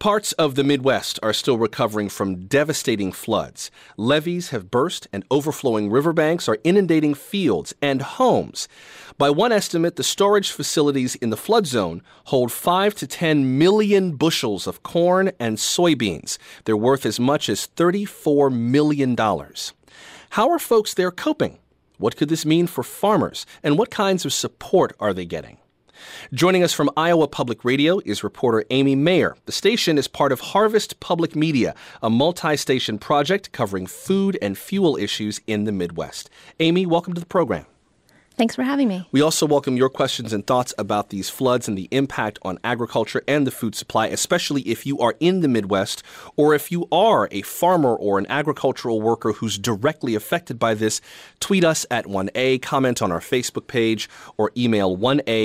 Parts of the Midwest are still recovering from devastating floods. Levees have burst and overflowing riverbanks are inundating fields and homes. By one estimate, the storage facilities in the flood zone hold 5 to 10 million bushels of corn and soybeans. They're worth as much as $34 million. How are folks there coping? What could this mean for farmers? And what kinds of support are they getting? Joining us from Iowa Public Radio is reporter Amy Mayer. The station is part of Harvest Public Media, a multi-station project covering food and fuel issues in the Midwest. Amy, welcome to the program. Thanks for having me. We also welcome your questions and thoughts about these floods and the impact on agriculture and the food supply, especially if you are in the Midwest or if you are a farmer or an agricultural worker who's directly affected by this. Tweet us at 1A, comment on our Facebook page, or email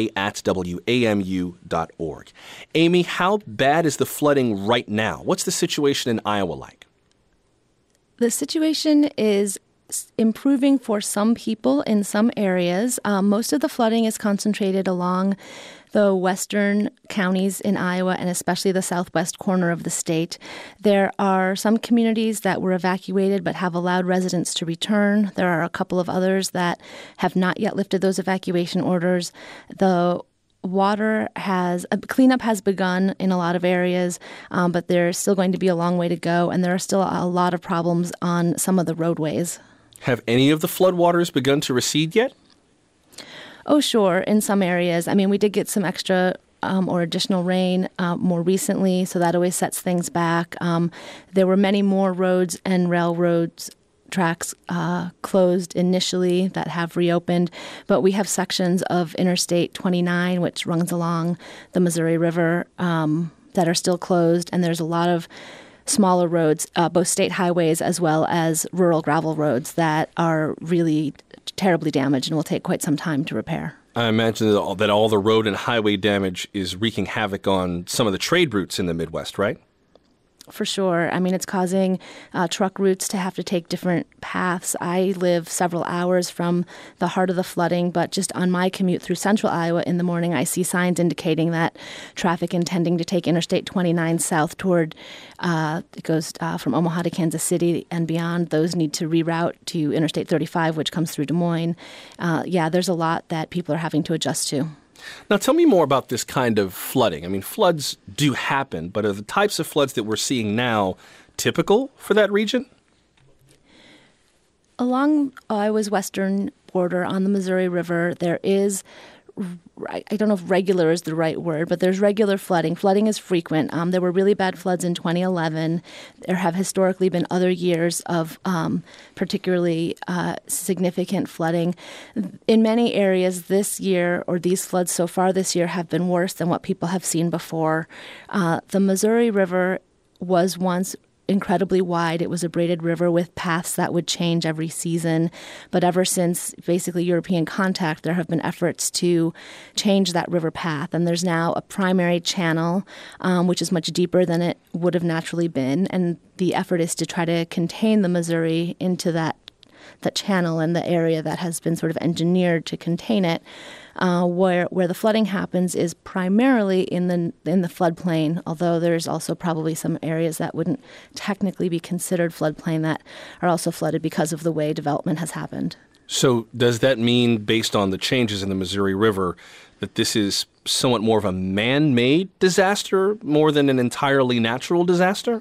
1A@wamu.org. Amy, how bad is the flooding right now? What's the situation in Iowa like? The situation is improving for some people in some areas. Most of the flooding is concentrated along the western counties in Iowa and especially the southwest corner of the state. There are some communities that were evacuated but have allowed residents to return. There are a couple of others that have not yet lifted those evacuation orders. The cleanup has begun in a lot of areas, but there's still going to be a long way to go, and there are still a lot of problems on some of the roadways. Have any of the floodwaters begun to recede yet? Oh, sure. In some areas. I mean, we did get some extra or additional rain more recently, so that always sets things back. There were many more roads and railroads tracks closed initially that have reopened, but we have sections of Interstate 29, which runs along the Missouri River, that are still closed, and there's a lot of smaller roads, both state highways as well as rural gravel roads that are really terribly damaged and will take quite some time to repair. I imagine that all the road and highway damage is wreaking havoc on some of the trade routes in the Midwest, right? For sure. I mean, it's causing truck routes to have to take different paths. I live several hours from the heart of the flooding, but just on my commute through central Iowa in the morning, I see signs indicating that traffic intending to take Interstate 29 south toward, it goes from Omaha to Kansas City and beyond, those need to reroute to Interstate 35, which comes through Des Moines. There's a lot that people are having to adjust to. Now, tell me more about this kind of flooding. I mean, floods do happen, but are the types of floods that we're seeing now typical for that region? Along Iowa's western border on the Missouri River, there is, I don't know if regular is the right word, but there's regular flooding. Flooding is frequent. There were really bad floods in 2011. There have historically been other years of particularly significant flooding. In many areas this year, or these floods so far this year, have been worse than what people have seen before. The Missouri River was once incredibly wide. It was a braided river with paths that would change every season. But ever since basically European contact, there have been efforts to change that river path. And there's now a primary channel, which is much deeper than it would have naturally been. And the effort is to try to contain the Missouri into that channel and the area that has been sort of engineered to contain it. Where the flooding happens is primarily in the floodplain, although there's also probably some areas that wouldn't technically be considered floodplain that are also flooded because of the way development has happened. So does that mean, based on the changes in the Missouri River, that this is somewhat more of a man-made disaster more than an entirely natural disaster?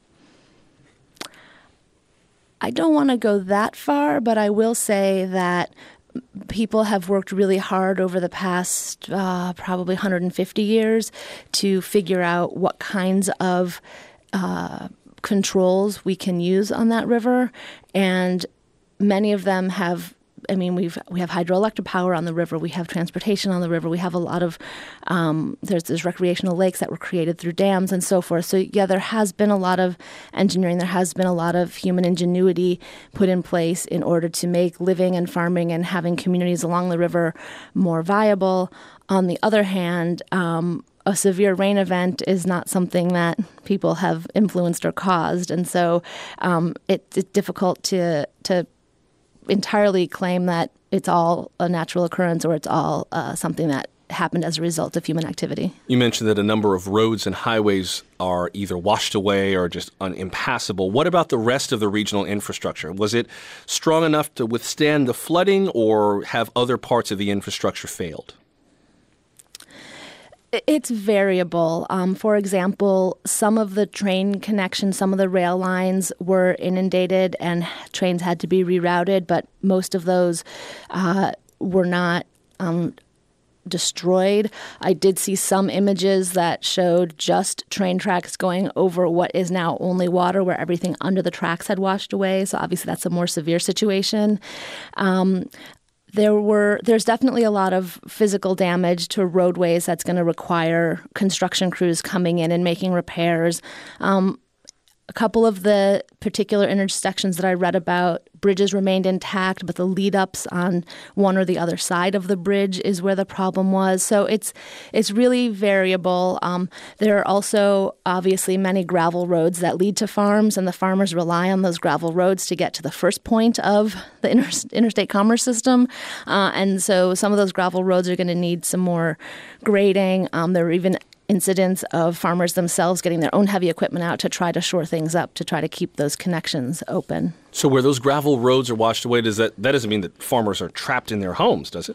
I don't want to go that far, but I will say that people have worked really hard over the past probably 150 years to figure out what kinds of controls we can use on that river. And many of them have, I mean, we have hydroelectric power on the river. We have transportation on the river. We have a lot of, there's recreational lakes that were created through dams and so forth. So, yeah, there has been a lot of engineering. There has been a lot of human ingenuity put in place in order to make living and farming and having communities along the river more viable. On the other hand, a severe rain event is not something that people have influenced or caused. And so it's difficult to entirely claim that it's all a natural occurrence or it's all something that happened as a result of human activity. You mentioned that a number of roads and highways are either washed away or just impassable. What about the rest of the regional infrastructure? Was it strong enough to withstand the flooding, or have other parts of the infrastructure failed? It's variable. For example, some of the train connections, some of the rail lines were inundated and trains had to be rerouted, but most of those were not destroyed. I did see some images that showed just train tracks going over what is now only water, where everything under the tracks had washed away. So obviously that's a more severe situation. There's definitely a lot of physical damage to roadways that's going to require construction crews coming in and making repairs. A couple of the particular intersections that I read about, bridges remained intact, but the lead-ups on one or the other side of the bridge is where the problem was. So it's really variable. There are also obviously many gravel roads that lead to farms, and the farmers rely on those gravel roads to get to the first point of the interstate commerce system. And so some of those gravel roads are going to need some more grading. There are even incidents of farmers themselves getting their own heavy equipment out to try to shore things up, to try to keep those connections open. So where those gravel roads are washed away, that doesn't mean that farmers are trapped in their homes, does it?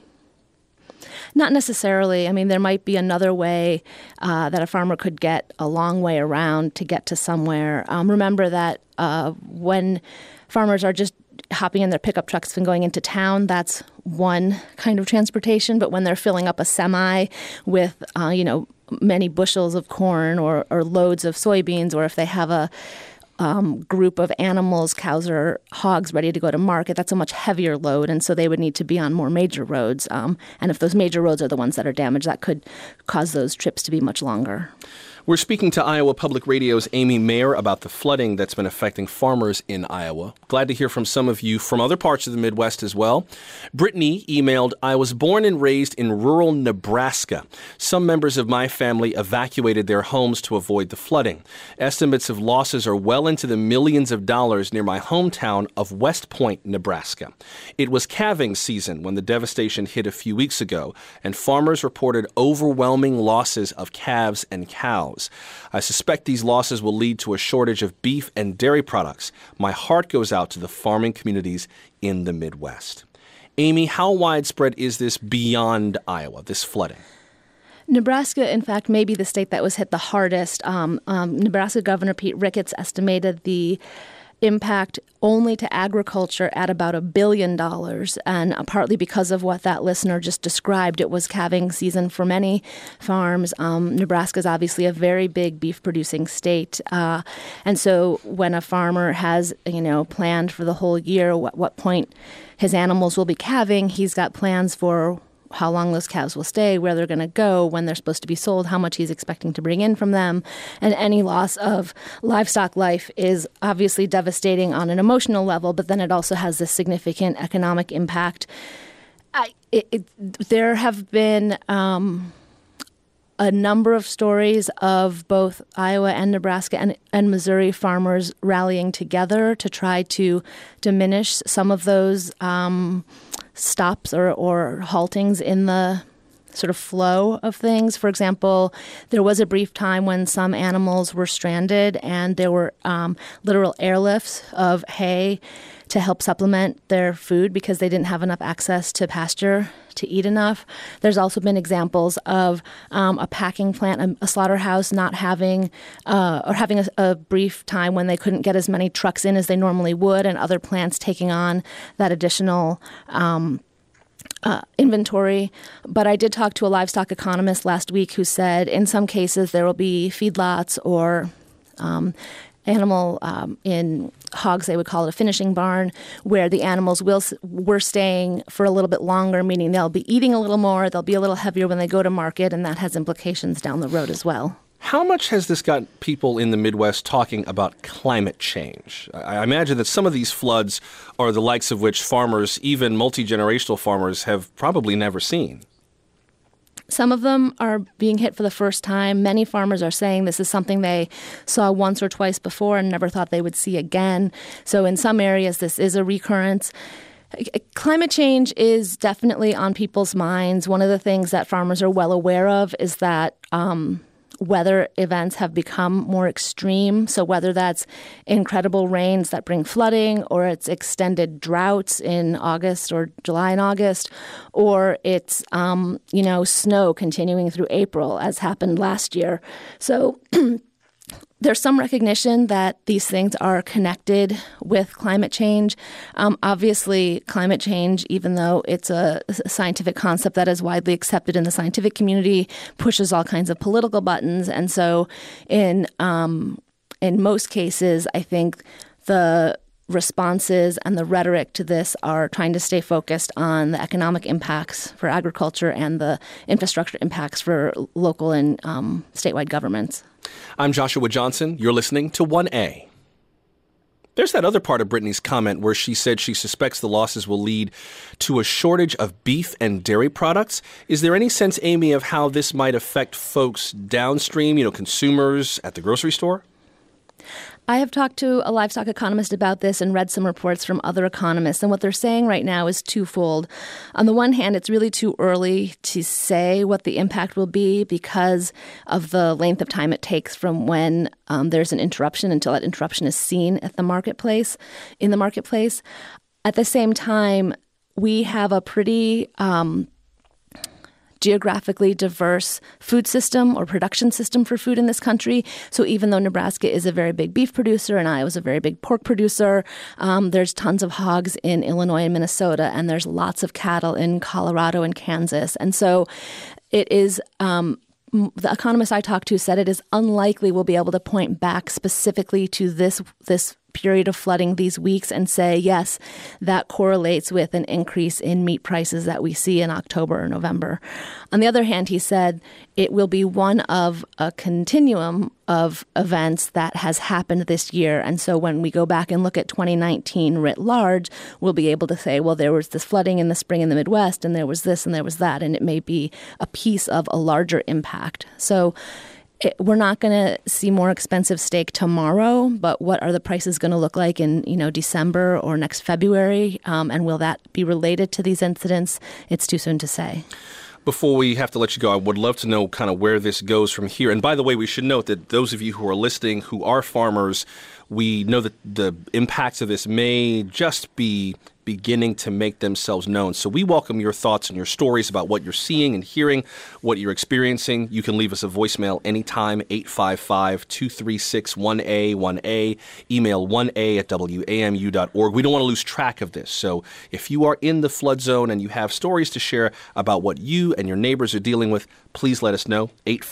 Not necessarily. I mean, there might be another way that a farmer could get a long way around to get to somewhere. Remember that when farmers are just hopping in their pickup trucks and going into town, that's one kind of transportation. But when they're filling up a semi with, many bushels of corn or loads of soybeans, or if they have a group of animals, cows or hogs, ready to go to market, that's a much heavier load, and so they would need to be on more major roads. And if those major roads are the ones that are damaged, that could cause those trips to be much longer. We're speaking to Iowa Public Radio's Amy Mayer about the flooding that's been affecting farmers in Iowa. Glad to hear from some of you from other parts of the Midwest as well. Brittany emailed, "I was born and raised in rural Nebraska. Some members of my family evacuated their homes to avoid the flooding. Estimates of losses are well into the millions of dollars near my hometown of West Point, Nebraska. It was calving season when the devastation hit a few weeks ago, and farmers reported overwhelming losses of calves and cows. I suspect these losses will lead to a shortage of beef and dairy products. My heart goes out to the farming communities in the Midwest." Amy, how widespread is this beyond Iowa, this flooding? Nebraska, in fact, may be the state that was hit the hardest. Nebraska Governor Pete Ricketts estimated the impact only to agriculture at about $1 billion. And partly because of what that listener just described, it was calving season for many farms. Nebraska is obviously a very big beef producing state. And so when a farmer has, planned for the whole year, what point his animals will be calving, he's got plans for how long those calves will stay, where they're going to go, when they're supposed to be sold, how much he's expecting to bring in from them. And any loss of livestock life is obviously devastating on an emotional level, but then it also has this significant economic impact. There have been a number of stories of both Iowa and Nebraska and Missouri farmers rallying together to try to diminish some of those stops or haltings in the sort of flow of things. For example, there was a brief time when some animals were stranded, and there were literal airlifts of hay to help supplement their food because they didn't have enough access to pasture to eat enough. There's also been examples of a packing plant, a slaughterhouse not having or having a brief time when they couldn't get as many trucks in as they normally would, and other plants taking on that additional inventory. But I did talk to a livestock economist last week who said in some cases there will be feedlots or animal in hogs, they would call it a finishing barn, where the animals were staying for a little bit longer, meaning they'll be eating a little more, they'll be a little heavier when they go to market, and that has implications down the road as well. How much has this got people in the Midwest talking about climate change? I imagine that some of these floods are the likes of which farmers, even multi-generational farmers, have probably never seen. Some of them are being hit for the first time. Many farmers are saying this is something they saw once or twice before and never thought they would see again. So in some areas, this is a recurrence. Climate change is definitely on people's minds. One of the things that farmers are well aware of is that weather events have become more extreme. So whether that's incredible rains that bring flooding, or it's extended droughts in August or July and August, or it's, snow continuing through April, as happened last year. So there's some recognition that these things are connected with climate change. Obviously, climate change, even though it's a scientific concept that is widely accepted in the scientific community, pushes all kinds of political buttons. And so in most cases, I think the responses and the rhetoric to this are trying to stay focused on the economic impacts for agriculture and the infrastructure impacts for local and statewide governments. I'm Joshua Johnson. You're listening to 1A. There's that other part of Brittany's comment where she said she suspects the losses will lead to a shortage of beef and dairy products. Is there any sense, Amy, of how this might affect folks downstream, consumers at the grocery store? I have talked to a livestock economist about this and read some reports from other economists. And what they're saying right now is twofold. On the one hand, it's really too early to say what the impact will be because of the length of time it takes from when there's an interruption until that interruption is seen at the marketplace, in the marketplace. At the same time, we have a pretty geographically diverse food system or production system for food in this country. So even though Nebraska is a very big beef producer and Iowa's a very big pork producer, there's tons of hogs in Illinois and Minnesota, and there's lots of cattle in Colorado and Kansas. And so it is the economist I talked to said it is unlikely we'll be able to point back specifically to this period of flooding these weeks and say, yes, that correlates with an increase in meat prices that we see in October or November. On the other hand, he said it will be one of a continuum of events that has happened this year. And so when we go back and look at 2019 writ large, we'll be able to say, well, there was this flooding in the spring in the Midwest, and there was this and there was that, and it may be a piece of a larger impact. So we're not going to see more expensive steak tomorrow, but what are the prices going to look like in December or next February? And will that be related to these incidents? It's too soon to say. Before we have to let you go, I would love to know kind of where this goes from here. And by the way, we should note that those of you who are listening who are farmers, we know that the impacts of this may just be beginning to make themselves known. So we welcome your thoughts and your stories about what you're seeing and hearing, what you're experiencing. You can leave us a voicemail anytime, 855-236-1A1A, email 1A@WAMU.org. We don't want to lose track of this. So if you are in the flood zone and you have stories to share about what you and your neighbors are dealing with, please let us know,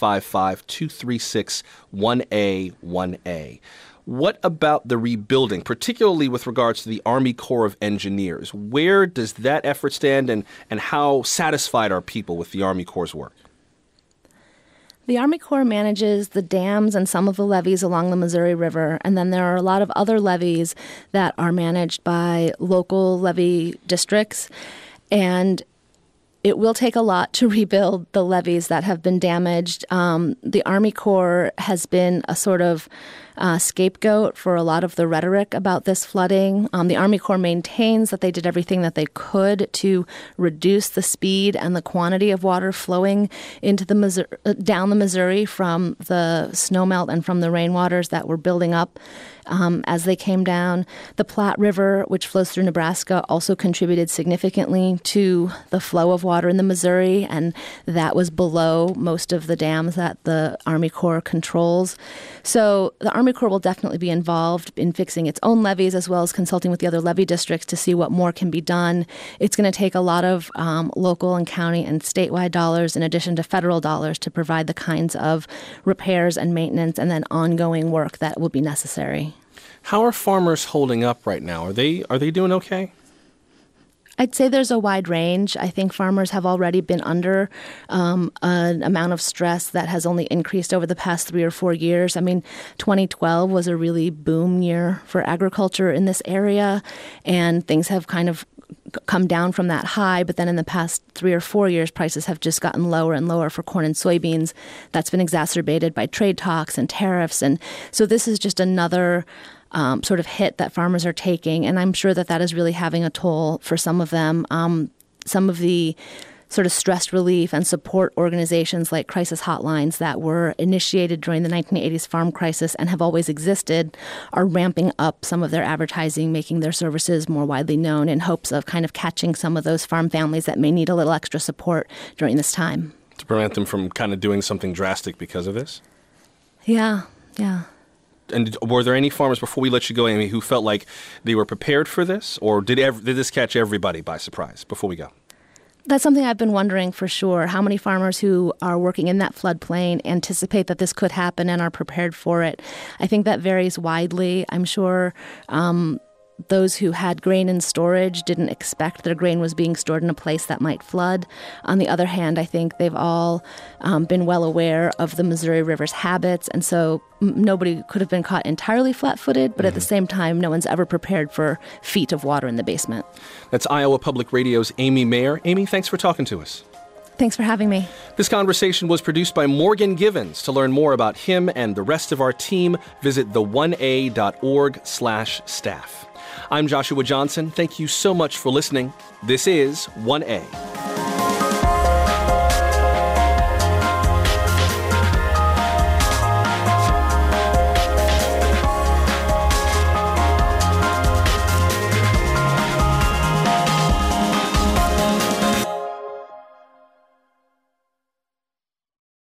855-236-1A1A. What about the rebuilding, particularly with regards to the Army Corps of Engineers? Where does that effort stand, and how satisfied are people with the Army Corps' work? The Army Corps manages the dams and some of the levees along the Missouri River, and then there are a lot of other levees that are managed by local levee districts, and it will take a lot to rebuild the levees that have been damaged. The Army Corps has been a sort of scapegoat for a lot of the rhetoric about this flooding. The Army Corps maintains that they did everything that they could to reduce the speed and the quantity of water flowing into the down the Missouri from the snowmelt and from the rainwaters that were building up as they came down. The Platte River, which flows through Nebraska, also contributed significantly to the flow of water in the Missouri, and that was below most of the dams that the Army Corps controls. So the Army Corps will definitely be involved in fixing its own levees as well as consulting with the other levee districts to see what more can be done. It's going to take a lot of local and county and statewide dollars in addition to federal dollars to provide the kinds of repairs and maintenance and then ongoing work that will be necessary. How are farmers holding up right now? Are they doing okay? I'd say there's a wide range. I think farmers have already been under an amount of stress that has only increased over the past 3 or 4 years. I mean, 2012 was a really boom year for agriculture in this area, and things have kind of come down from that high. But then in the past 3 or 4 years, prices have just gotten lower and lower for corn and soybeans. That's been exacerbated by trade talks and tariffs. And so this is just another sort of hit that farmers are taking. And I'm sure that that is really having a toll for some of them. Some of the sort of stress relief and support organizations like crisis hotlines that were initiated during the 1980s farm crisis and have always existed are ramping up some of their advertising, making their services more widely known in hopes of kind of catching some of those farm families that may need a little extra support during this time. To prevent them from kind of doing something drastic because of this? Yeah. And were there any farmers, before we let you go, Amy, who felt like they were prepared for this? Or did this catch everybody by surprise before we go? That's something I've been wondering for sure. How many farmers who are working in that floodplain anticipate that this could happen and are prepared for it? I think that varies widely. I'm sure those who had grain in storage didn't expect their grain was being stored in a place that might flood. On the other hand, I think they've all been well aware of the Missouri River's habits, and so nobody could have been caught entirely flat-footed, but at the same time, no one's ever prepared for feet of water in the basement. That's Iowa Public Radio's Amy Mayer. Amy, thanks for talking to us. Thanks for having me. This conversation was produced by Morgan Givens. To learn more about him and the rest of our team, visit the1a.org/staff. I'm Joshua Johnson. Thank you so much for listening. This is 1A.